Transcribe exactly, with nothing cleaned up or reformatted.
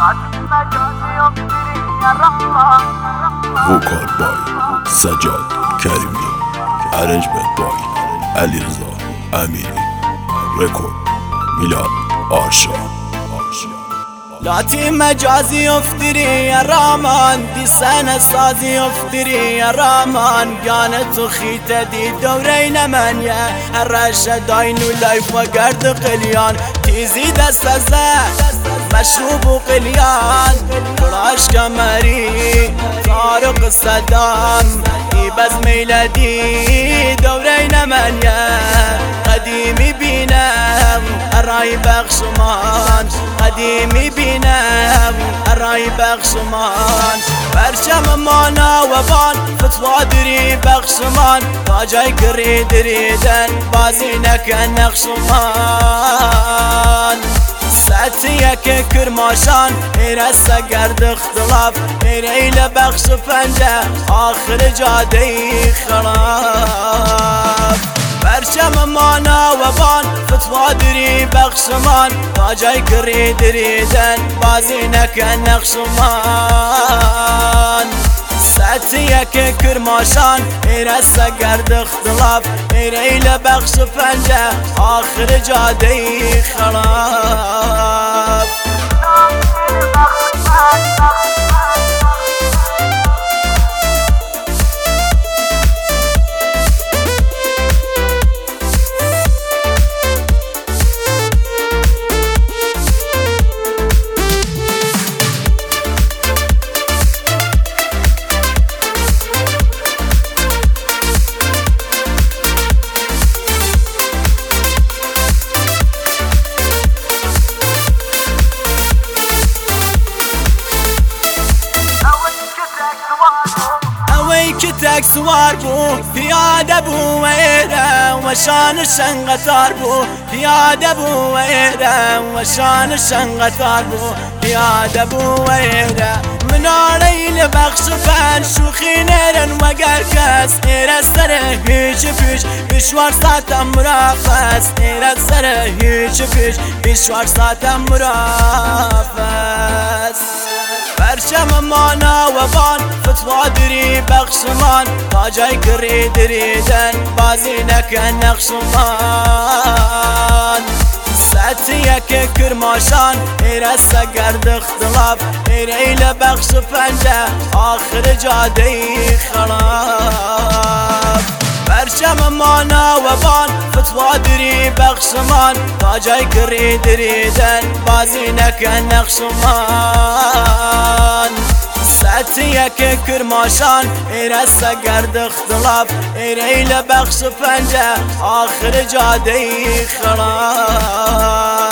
وکال بای سجاد کریمی، ارنجمنت بای علیرضا امیری، رکورد میلاد آرشا. لاتی مجازی افتری یا رامان، دی سنه سازی افتری یا رامان. گانت خیت دی دورین من یا هرش داینو لایف و گرد قلیان. تیزی دست ازه مشروب و قلیان، کراش کمری طارق صدام. ای بز میلادی دورین من یا قدیمی بینم ارای بخشمان. قدیمی بینم ارای بخشمان. برچم مانا و بان فتوا دری بخشمان. تا جای گری دریدن بازی نکن نقشمان. ساعتی که کرماشان ایره سگرد اختلاف، ایره ایل بخش پنجه آخر جاده خلاف. برچم مانا و بان فتوا دری بخشمان. تا جای گری دریدن بازی نکن نقشمان. ساعتی که کرماشان ایره سگرد اختلاف، ایره ایل بخش پنجه آخر جاده خلاف. که تک سوار بو پیاده بو ویره و شانشن قطار بو. پیاده بو ویره و شانشن قطار بو. پیاده بو ویره مناره لبخش فن شوخی نرن وگر کس. ایره سره هیچ پیش بیشوار ساتم مرافس. ایره سره هیچ پیش بیشوار ساتم مرافس. برچم مانا و بان فتوا دری بخشمان. تا جای گری دریدن بازی نکن نقشمان. ساعتی که کرماشان ایره سگرد اختلاف، ایره ایل بخش پنجه آخر جاده خلاف. برچم مانا و بان فتوا دری بخشمان. تا جای گری دریدن بازی نکن نقشمان. ساعتی که کرماشان ایره سگرد اختلاف، ایره ایل بخش پنجه آخر جاده خلاف.